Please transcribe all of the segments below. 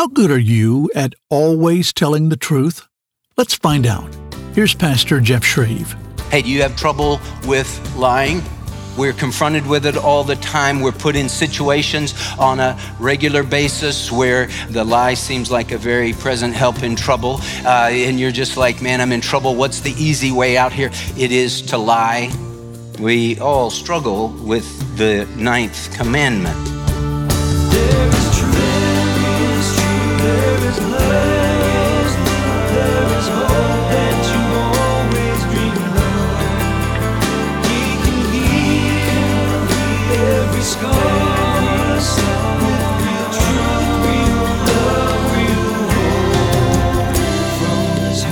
How good are you at always telling the truth? Let's find out. Here's Pastor Jeff Shreve. Hey, do you have trouble with lying? We're confronted with it all the time. We're put in situations on a regular basis where the lie seems like a very present help in trouble. And you're just like, man, I'm in trouble. What's the easy way out here? It is to lie. We all struggle with the 9th commandment. There is truth, there is truth, there is love, there is hope that you always dreamed of. He can heal every scar, with real truth, real love, real hope from his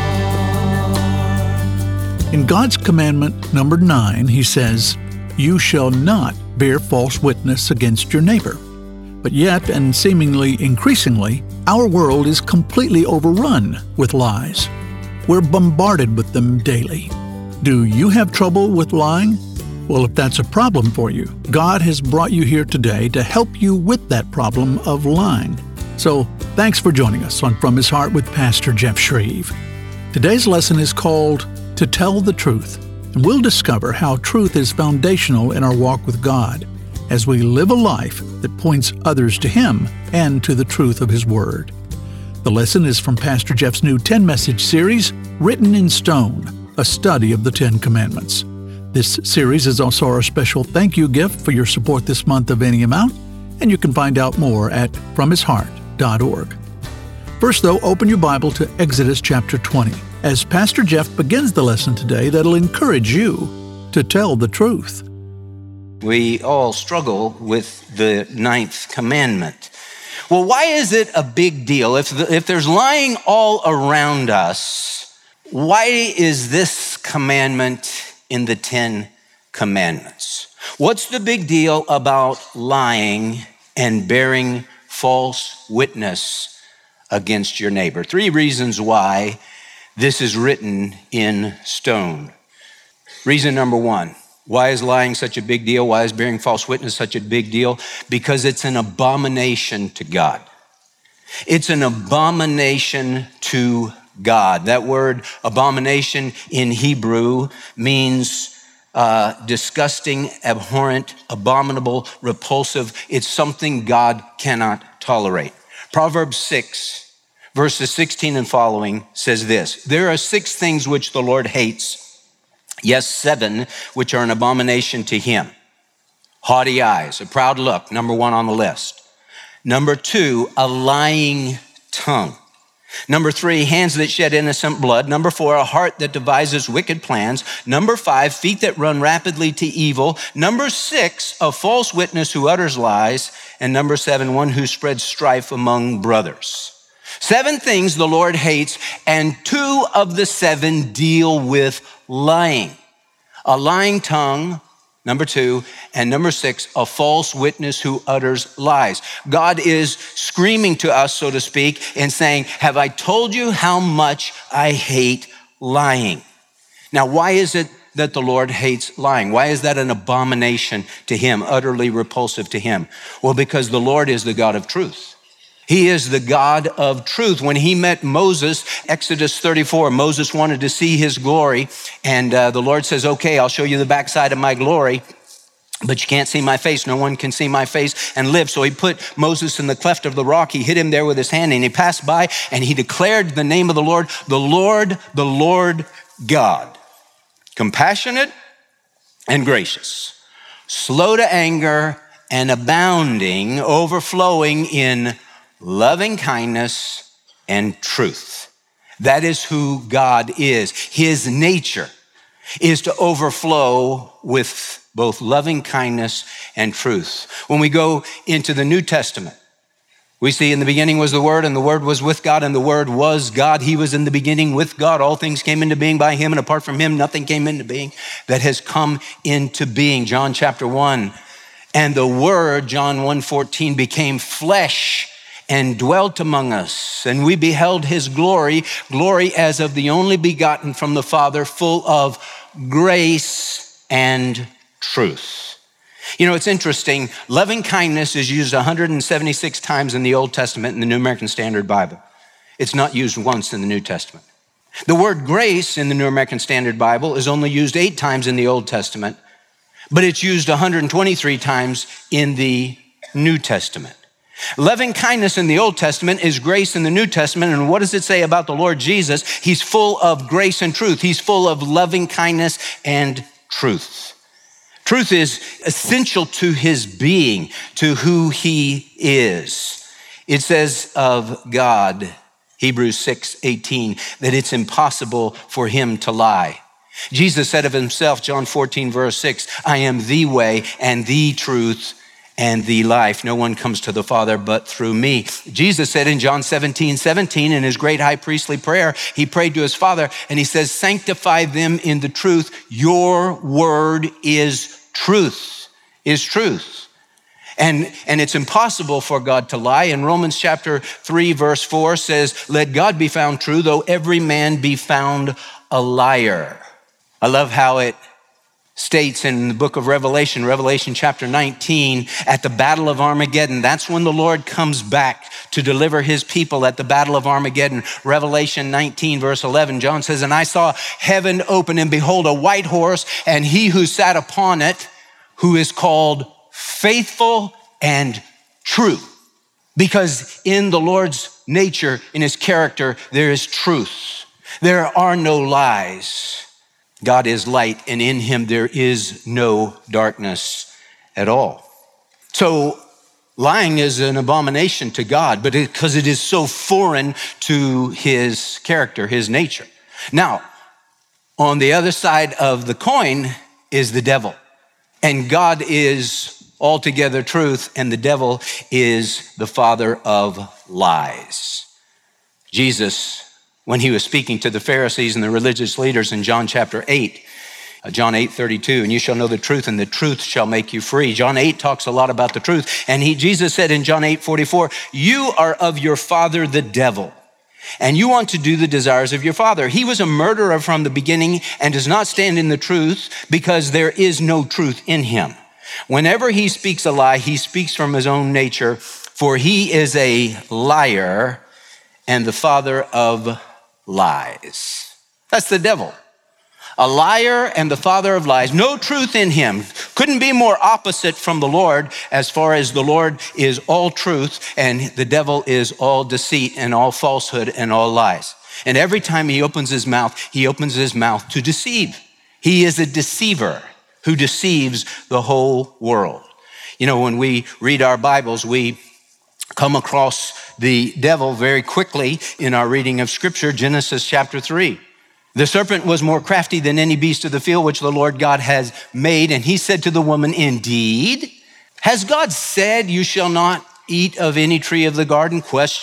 heart. In God's commandment number 9, he says, "You shall not bear false witness against your neighbor." But yet, and seemingly increasingly, our world is completely overrun with lies. We're bombarded with them daily. Do you have trouble with lying? Well, if that's a problem for you, God has brought you here today to help you with that problem of lying. So, thanks for joining us on From His Heart with Pastor Jeff Shreve. Today's lesson is called To Tell the Truth, and we'll discover how truth is foundational in our walk with God as we live a life that points others to Him and to the truth of His Word. The lesson is from Pastor Jeff's new 10-message series, Written in Stone, a study of the 10 Commandments. This series is also our special thank you gift for your support this month of any amount, and you can find out more at fromhisheart.org. First, though, open your Bible to Exodus chapter 20, as Pastor Jeff begins the lesson today that'll encourage you to tell the truth. We all struggle with the 9th commandment. Well, why is it a big deal? If there's lying all around us, why is this commandment in the 10 commandments? What's the big deal about lying and bearing false witness against your neighbor? 3 reasons why this is written in stone. Reason number 1. Why is lying such a big deal? Why is bearing false witness such a big deal? Because it's an abomination to God. It's an abomination to God. That word abomination in Hebrew means disgusting, abhorrent, abominable, repulsive. It's something God cannot tolerate. Proverbs 6, verses 16 and following says this: "There are 6 things which the Lord hates, yes, 7, which are an abomination to Him. Haughty eyes, a proud look, number 1 on the list. Number 2, a lying tongue. Number 3, hands that shed innocent blood. Number 4, a heart that devises wicked plans. Number 5, feet that run rapidly to evil. Number 6, a false witness who utters lies. And number 7, one who spreads strife among brothers." 7 things the Lord hates, and 2 of the 7 deal with lying. A lying tongue, number 2, and number 6, a false witness who utters lies. God is screaming to us, so to speak, and saying, have I told you how much I hate lying? Now, why is it that the Lord hates lying? Why is that an abomination to Him, utterly repulsive to Him? Well, because the Lord is the God of truth. He is the God of truth. When He met Moses, Exodus 34, Moses wanted to see His glory. And the Lord says, okay, I'll show you the backside of my glory, but you can't see my face. No one can see my face and live. So He put Moses in the cleft of the rock. He hit him there with His hand, and he passed by, and he declared the name of the Lord, the Lord God, compassionate and gracious, slow to anger and abounding, overflowing in loving kindness and truth. That is who God is. His nature is to overflow with both loving kindness and truth. When we go into the New Testament, we see in the beginning was the Word, and the Word was with God, and the Word was God. He was in the beginning with God. All things came into being by Him, and apart from Him, nothing came into being that has come into being. John chapter 1. And the Word, John 1:14, became flesh and dwelt among us, and we beheld His glory, glory as of the only begotten from the Father, full of grace and truth. You know, it's interesting. Loving kindness is used 176 times in the Old Testament in the New American Standard Bible. It's not used once in the New Testament. The word grace in the New American Standard Bible is only used 8 times in the Old Testament, but it's used 123 times in the New Testament. Loving kindness in the Old Testament is grace in the New Testament. And what does it say about the Lord Jesus? He's full of grace and truth. He's full of loving kindness and truth. Truth is essential to his being, to who he is. It says of God, Hebrews 6:18, that it's impossible for him to lie. Jesus said of himself, John 14, verse 6, I am the way and the truth and the life. No one comes to the Father but through me. Jesus said in John 17:17, in his great high priestly prayer, he prayed to his Father and he says, sanctify them in the truth. Your word is truth, And it's impossible for God to lie. In Romans chapter 3, verse 4 says, let God be found true, though every man be found a liar. I love how it states in the book of Revelation, Revelation chapter 19, at the battle of Armageddon. That's when the Lord comes back to deliver his people at the battle of Armageddon. Revelation 19, verse 11, John says, and I saw heaven open, and behold, a white horse, and he who sat upon it, who is called faithful and true. Because in the Lord's nature, in his character, there is truth. There are no lies. God is light, and in him there is no darkness at all. So lying is an abomination to God, but because it is so foreign to his character, his nature. Now, on the other side of the coin is the devil. And God is altogether truth, and the devil is the father of lies. Jesus, when he was speaking to the Pharisees and the religious leaders in John chapter 8, John 8:32, and you shall know the truth, and the truth shall make you free. John 8 talks a lot about the truth. And Jesus said in John 8:44, you are of your father, the devil, and you want to do the desires of your father. He was a murderer from the beginning and does not stand in the truth, because there is no truth in him. Whenever he speaks a lie, he speaks from his own nature, for he is a liar and the father of lies. That's the devil. A liar and the father of lies. No truth in him. Couldn't be more opposite from the Lord, as far as the Lord is all truth and the devil is all deceit and all falsehood and all lies. And every time he opens his mouth to deceive. He is a deceiver who deceives the whole world. You know, when we read our Bibles, we come across the devil very quickly in our reading of Scripture, Genesis chapter 3. The serpent was more crafty than any beast of the field which the Lord God has made. And he said to the woman, indeed, has God said you shall not eat of any tree of the garden? ?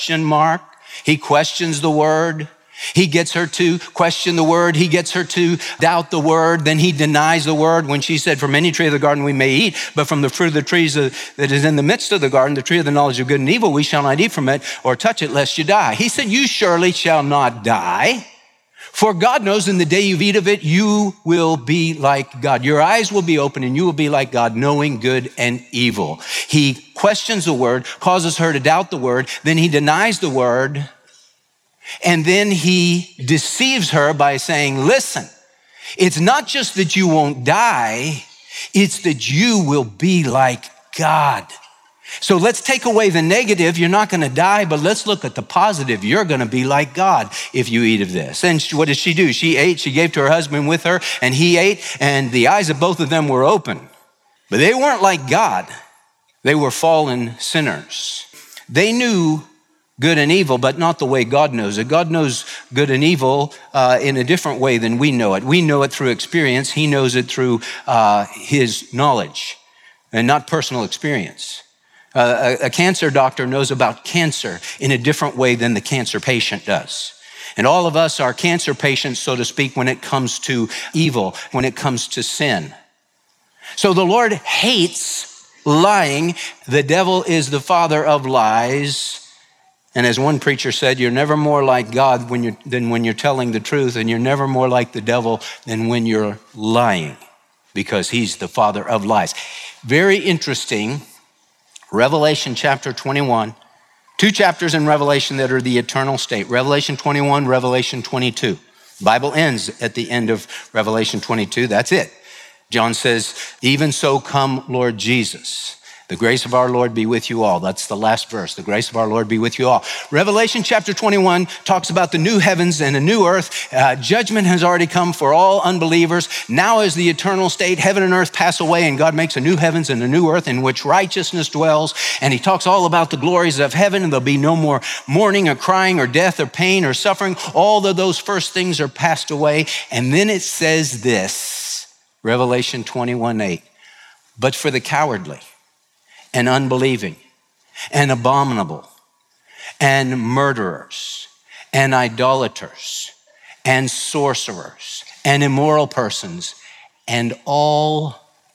He questions the word. He gets her to question the word. He gets her to doubt the word. Then he denies the word when she said, from any tree of the garden we may eat, but from the fruit of the trees that is in the midst of the garden, the tree of the knowledge of good and evil, we shall not eat from it or touch it lest you die. He said, you surely shall not die. For God knows in the day you eat of it, you will be like God. Your eyes will be open and you will be like God, knowing good and evil. He questions the word, causes her to doubt the word. Then he denies the word. And then he deceives her by saying, listen, it's not just that you won't die, it's that you will be like God. So let's take away the negative. You're not going to die, but let's look at the positive. You're going to be like God if you eat of this. And what did she do? She ate, she gave to her husband with her, and he ate, and the eyes of both of them were open. But they weren't like God. They were fallen sinners. They knew good and evil, but not the way God knows it. God knows good and evil in a different way than we know it. We know it through experience. He knows it through his knowledge and not personal experience. A cancer doctor knows about cancer in a different way than the cancer patient does. And all of us are cancer patients, so to speak, when it comes to evil, when it comes to sin. So the Lord hates lying. The devil is the father of lies. And as one preacher said, you're never more like God than when you're telling the truth, and you're never more like the devil than when you're lying, because he's the father of lies. Very interesting. Revelation chapter 21. 2 chapters in Revelation that are the eternal state. Revelation 21, Revelation 22. The Bible ends at the end of Revelation 22. That's it. John says, even so come Lord Jesus. The grace of our Lord be with you all. That's the last verse. The grace of our Lord be with you all. Revelation chapter 21 talks about the new heavens and a new earth. Judgment has already come for all unbelievers. Now is the eternal state. Heaven and earth pass away, and God makes a new heavens and a new earth in which righteousness dwells. And he talks all about the glories of heaven, and there'll be no more mourning or crying or death or pain or suffering. All of those first things are passed away. And then it says this, Revelation 21:8, but for the cowardly and unbelieving and abominable and murderers and idolaters and sorcerers and immoral persons and all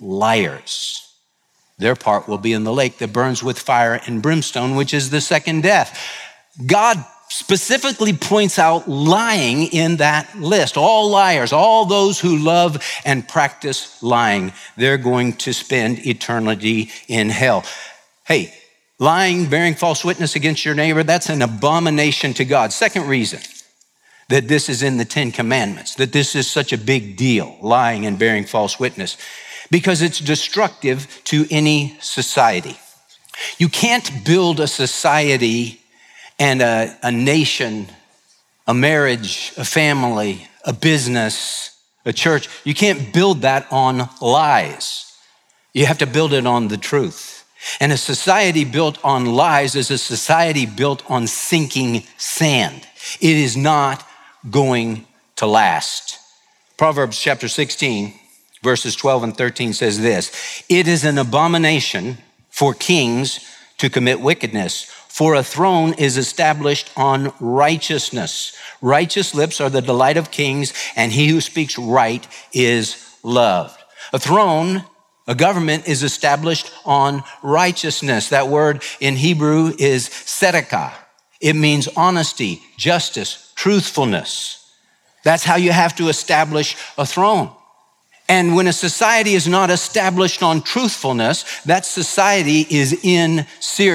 liars, their part will be in the lake that burns with fire and brimstone, which is the second death. God specifically points out lying in that list. All liars, all those who love and practice lying, they're going to spend eternity in hell. Hey, lying, bearing false witness against your neighbor, that's an abomination to God. Second reason that this is in the 10 Commandments, that this is such a big deal, lying and bearing false witness, because it's destructive to any society. You can't build a society and a nation, a marriage, a family, a business, a church. You can't build that on lies. You have to build it on the truth. And a society built on lies is a society built on sinking sand. It is not going to last. Proverbs chapter 16, verses 12 and 13 says this, it is an abomination for kings to commit wickedness, for a throne is established on righteousness. Righteous lips are the delight of kings, and he who speaks right is loved. A throne, a government, is established on righteousness. That word in Hebrew is tzedakah. It means honesty, justice, truthfulness. That's how you have to establish a throne. And when a society is not established on truthfulness, that society is in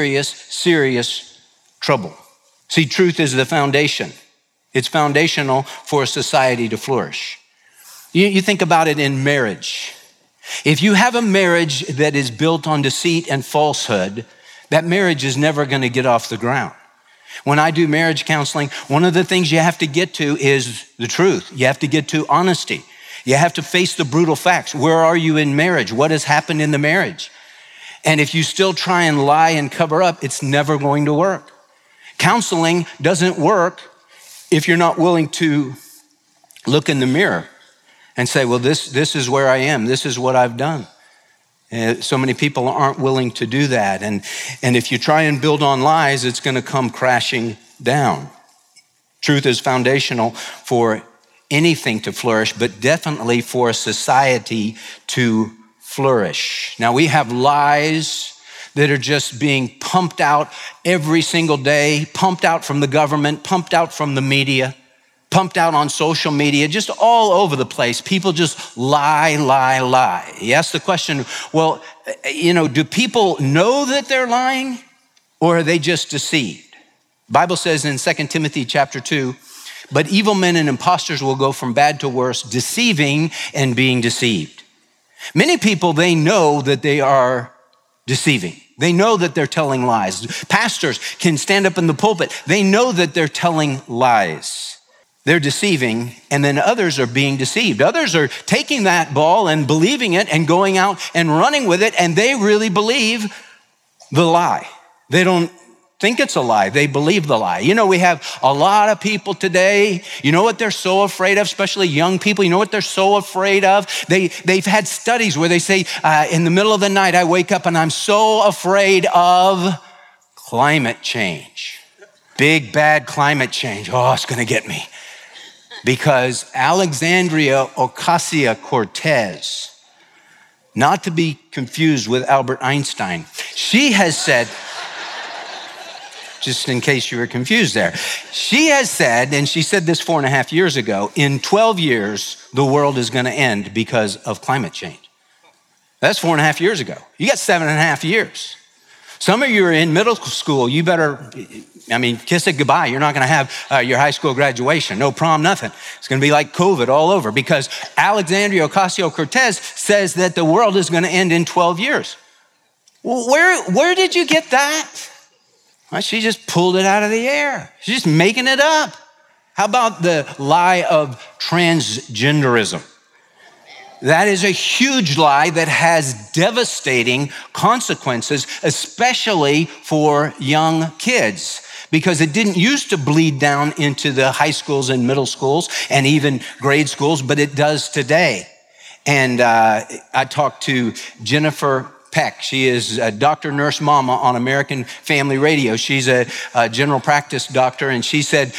serious trouble. See, truth is the foundation. It's foundational for a society to flourish. You think about it in marriage. If you have a marriage that is built on deceit and falsehood, that marriage is never going to get off the ground. When I do marriage counseling, one of the things you have to get to is the truth. You have to get to honesty. You have to face the brutal facts. Where are you in marriage? What has happened in the marriage? And if you still try and lie and cover up, it's never going to work. Counseling doesn't work if you're not willing to look in the mirror and say, well, this is where I am. This is what I've done. So many people aren't willing to do that. And if you try and build on lies, it's going to come crashing down. Truth is foundational for anything to flourish, but definitely for a society to flourish. Now, we have lies that are just being pumped out every single day, pumped out from the government, pumped out from the media, pumped out on social media, just all over the place. People just lie. You ask the question, well, do people know that they're lying, or are they just deceived? The Bible says in 2 Timothy chapter 2, but evil men and imposters will go from bad to worse, deceiving and being deceived. Many people, they know that they are deceiving. They know that they're telling lies. Pastors can stand up in the pulpit. They know that they're telling lies. They're deceiving, and then others are being deceived. Others are taking that ball and believing it and going out and running with it, and they really believe the lie. They don't think it's a lie. They believe the lie. We have a lot of people today, you know what they're so afraid of, especially young people, you know what they're so afraid of? They've had studies where they say, in the middle of the night, I wake up and I'm so afraid of climate change. Big, bad climate change. Oh, it's gonna get me. Because Alexandria Ocasio-Cortez, not to be confused with Albert Einstein, she has said, just in case you were confused there. She has said, and she said this 4.5 years ago, in 12 years, the world is going to end because of climate change. That's 4.5 years ago. You got 7.5 years. Some of you are in middle school. You better, kiss it goodbye. You're not going to have your high school graduation, no prom, nothing. It's going to be like COVID all over because Alexandria Ocasio-Cortez says that the world is going to end in 12 years. Well, where did you get that? Well, she just pulled it out of the air. She's just making it up. How about the lie of transgenderism? That is a huge lie that has devastating consequences, especially for young kids, because it didn't used to bleed down into the high schools and middle schools and even grade schools, but it does today. And I talked to Jennifer Peck. She is a doctor, nurse, mama on American Family Radio. She's a general practice doctor. And she said,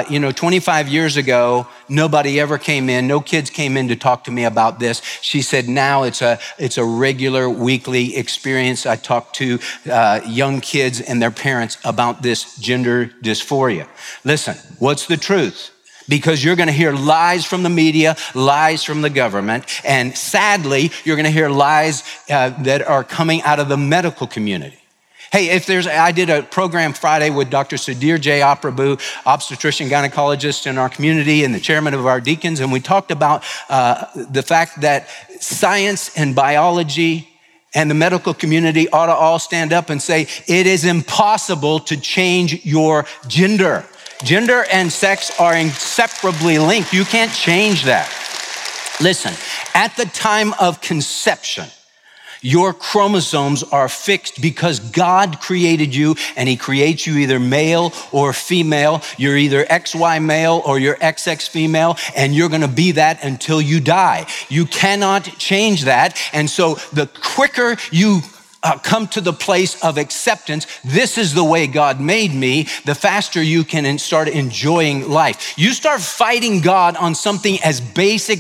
25 years ago, nobody ever came in. No kids came in to talk to me about this. She said, now it's a regular weekly experience. I talk to young kids and their parents about this gender dysphoria. Listen, what's the truth? Because you're going to hear lies from the media, lies from the government, and sadly, you're going to hear lies that are coming out of the medical community. Hey, I did a program Friday with Dr. Sudhir J. Aprabu, obstetrician gynecologist in our community and the chairman of our deacons, and we talked about the fact that science and biology and the medical community ought to all stand up and say, it is impossible to change your gender. Gender and sex are inseparably linked. You can't change that. Listen, at the time of conception, your chromosomes are fixed because God created you and he creates you either male or female. You're either XY male or you're XX female, and you're gonna be that until you die. You cannot change that. And so the quicker you come to the place of acceptance, this is the way God made me, the faster you can start enjoying life. You start fighting God on something as basic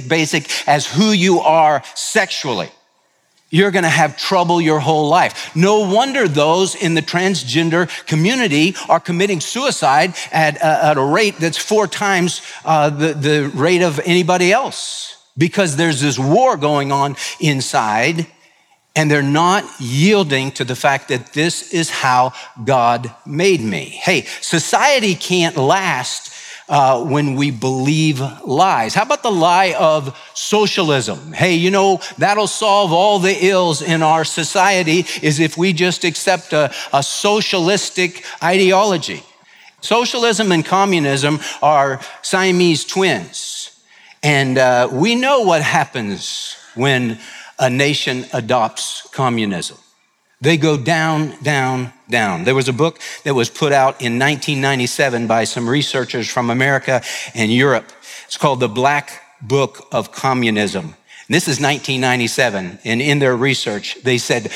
as who you are sexually. You're gonna have trouble your whole life. No wonder those in the transgender community are committing suicide at a rate that's 4 times the rate of anybody else, because there's this war going on inside. And they're not yielding to the fact that this is how God made me. Hey, society can't last when we believe lies. How about the lie of socialism? Hey, that'll solve all the ills in our society is if we just accept a socialistic ideology. Socialism and communism are Siamese twins. And we know what happens when a nation adopts communism. They go down, down, down. There was a book that was put out in 1997 by some researchers from America and Europe. It's called The Black Book of Communism. And this is 1997, and in their research, they said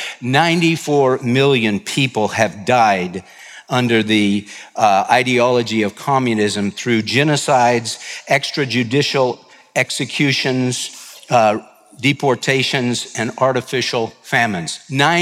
94 million people have died under the ideology of communism through genocides, extrajudicial executions, deportations, and artificial famines.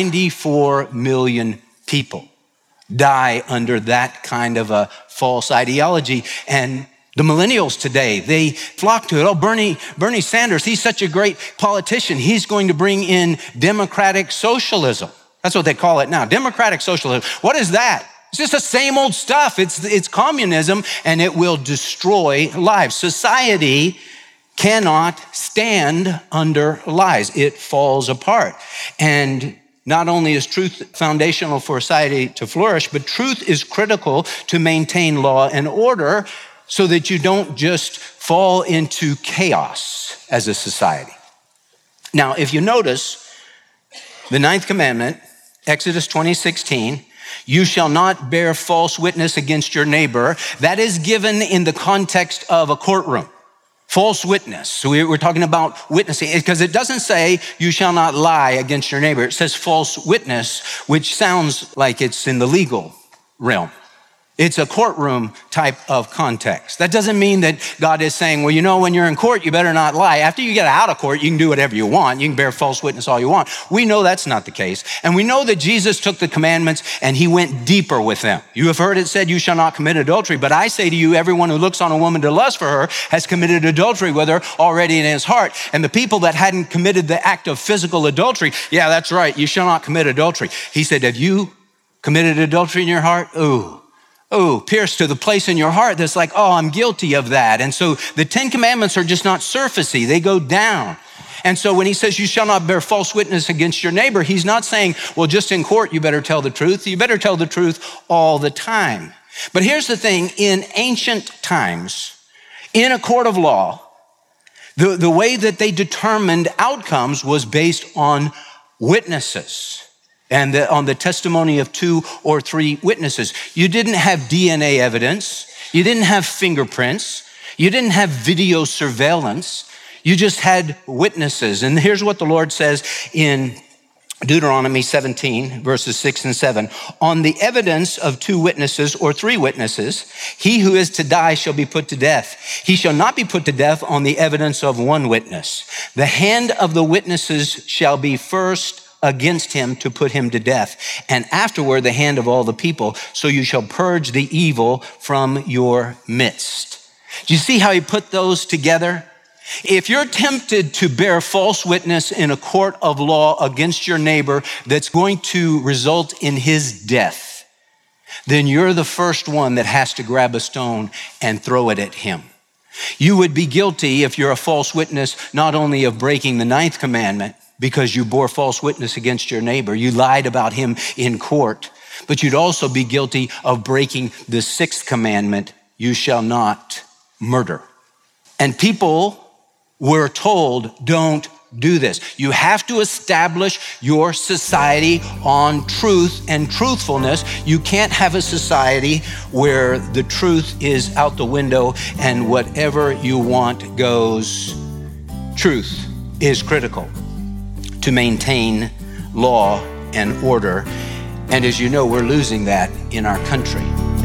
94 million people die under that kind of a false ideology. And the millennials today, they flock to it. Oh, Bernie Sanders, he's such a great politician. He's going to bring in democratic socialism. That's what they call it now, democratic socialism. What is that? It's just the same old stuff. It's communism, and it will destroy lives. Society cannot stand under lies. It falls apart. And not only is truth foundational for society to flourish, but truth is critical to maintain law and order so that you don't just fall into chaos as a society. Now, if you notice, the 9th commandment, Exodus 20:16, you shall not bear false witness against your neighbor. That is given in the context of a courtroom. False witness. So we're talking about witnessing, because it doesn't say you shall not lie against your neighbor. It says false witness, which sounds like it's in the legal realm. It's a courtroom type of context. That doesn't mean that God is saying, well, you know, when you're in court, you better not lie. After you get out of court, you can do whatever you want. You can bear false witness all you want. We know that's not the case. And we know that Jesus took the commandments and he went deeper with them. You have heard it said, you shall not commit adultery. But I say to you, everyone who looks on a woman to lust for her has committed adultery with her already in his heart. And the people that hadn't committed the act of physical adultery, yeah, that's right, you shall not commit adultery. He said, have you committed adultery in your heart? Pierced to the place in your heart that's like, oh, I'm guilty of that. And so the 10 commandments are just not surfacey, they go down. And so when he says you shall not bear false witness against your neighbor, he's not saying, well, just in court, you better tell the truth. You better tell the truth all the time. But here's the thing, in ancient times, in a court of law, the way that they determined outcomes was based on witnesses. And on the testimony of 2 or 3 witnesses. You didn't have DNA evidence. You didn't have fingerprints. You didn't have video surveillance. You just had witnesses. And here's what the Lord says in Deuteronomy 17, verses 6 and 7. On the evidence of 2 witnesses or 3 witnesses, he who is to die shall be put to death. He shall not be put to death on the evidence of 1 witness. The hand of the witnesses shall be first against him to put him to death, and afterward the hand of all the people, so you shall purge the evil from your midst. Do you see how he put those together? If you're tempted to bear false witness in a court of law against your neighbor that's going to result in his death, then you're the first one that has to grab a stone and throw it at him. You would be guilty if you're a false witness, not only of breaking the 9th commandment, because you bore false witness against your neighbor. You lied about him in court, but you'd also be guilty of breaking the 6th commandment, you shall not murder. And people were told, don't do this. You have to establish your society on truth and truthfulness. You can't have a society where the truth is out the window and whatever you want goes. Truth is critical to maintain law and order. And as you know, we're losing that in our country.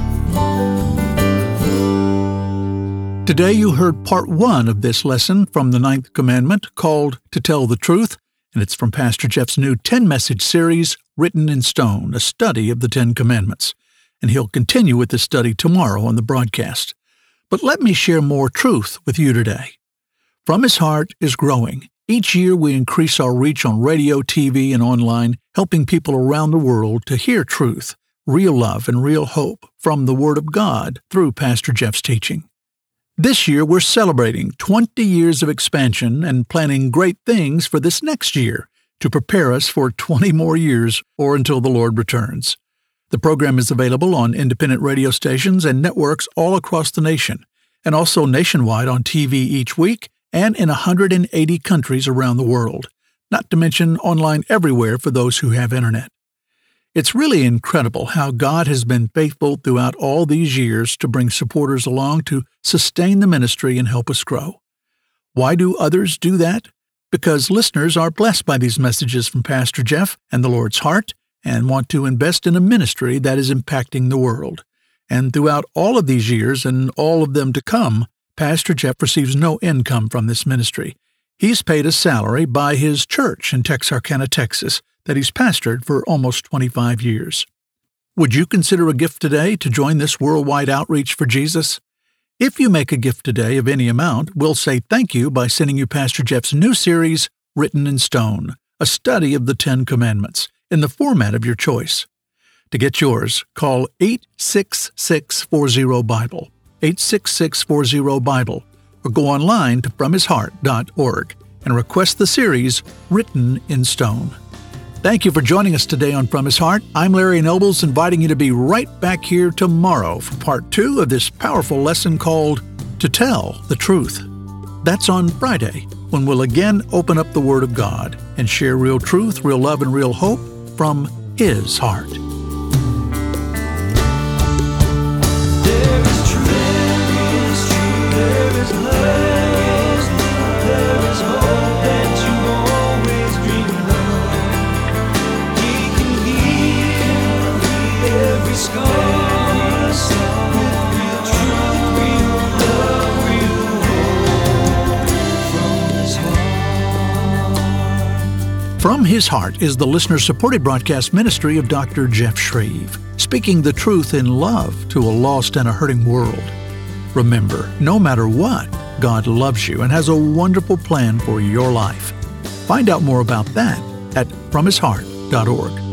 Today you heard part 1 of this lesson from the 9th commandment called To Tell the Truth, and it's from Pastor Jeff's new 10-message series, Written in Stone, a study of the 10 commandments. And he'll continue with the study tomorrow on the broadcast. But let me share more truth with you today. From His Heart is growing. Each year we increase our reach on radio, TV, and online, helping people around the world to hear truth, real love, and real hope from the Word of God through Pastor Jeff's teaching. This year we're celebrating 20 years of expansion and planning great things for this next year to prepare us for 20 more years or until the Lord returns. The program is available on independent radio stations and networks all across the nation, and also nationwide on TV each week and in 180 countries around the world, not to mention online everywhere for those who have internet. It's really incredible how God has been faithful throughout all these years to bring supporters along to sustain the ministry and help us grow. Why do others do that? Because listeners are blessed by these messages from Pastor Jeff and the Lord's heart and want to invest in a ministry that is impacting the world. And throughout all of these years and all of them to come, Pastor Jeff receives no income from this ministry. He's paid a salary by his church in Texarkana, Texas, that he's pastored for almost 25 years. Would you consider a gift today to join this worldwide outreach for Jesus? If you make a gift today of any amount, we'll say thank you by sending you Pastor Jeff's new series, Written in Stone, a study of the 10 Commandments, in the format of your choice. To get yours, call 866-40-BIBLE, 866-40-BIBLE, or go online to FromHisHeart.org and request the series Written in Stone. Thank you for joining us today on From His Heart. I'm Larry Nobles, inviting you to be right back here tomorrow for part 2 of this powerful lesson called To Tell the Truth. That's on Friday, when we'll again open up the Word of God and share real truth, real love, and real hope from His heart. There is truth, there is love, there is hope that you always dreamed of. He can heal every scar. From His Heart is the listener-supported broadcast ministry of Dr. Jeff Shreve, speaking the truth in love to a lost and a hurting world. Remember, no matter what, God loves you and has a wonderful plan for your life. Find out more about that at FromHisHeart.org.